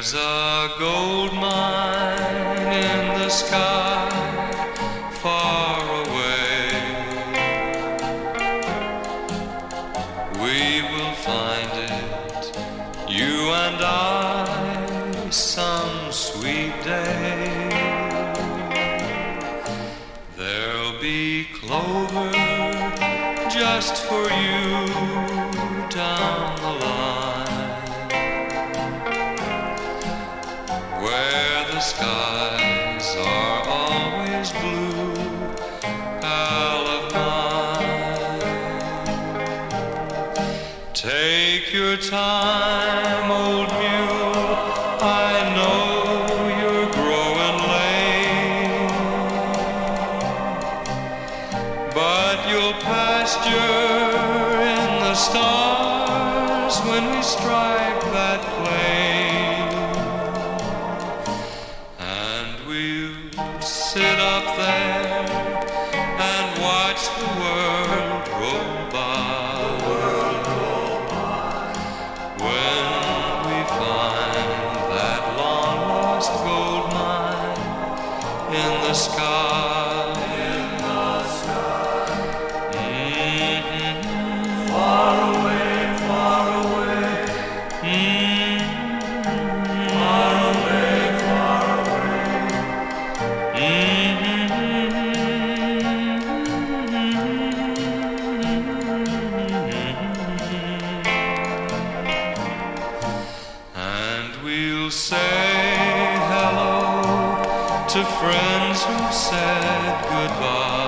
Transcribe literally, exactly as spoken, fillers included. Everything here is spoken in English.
There's a gold mine in the sky far away. We will find it, you and I, some sweet day. There'll be clover just for you down the line, where the skies are always blue, pal of mine. Take your time, old mule, I know you're growing lame, but you'll pasture in the stars when we strike that plain. We'll sit up there and watch the world roll by. When we find that long-lost gold mine in the sky, in the sky, mm-hmm. Far away, far away, mm-hmm. Far away, far away. And we'll say hello to friends who've said goodbye.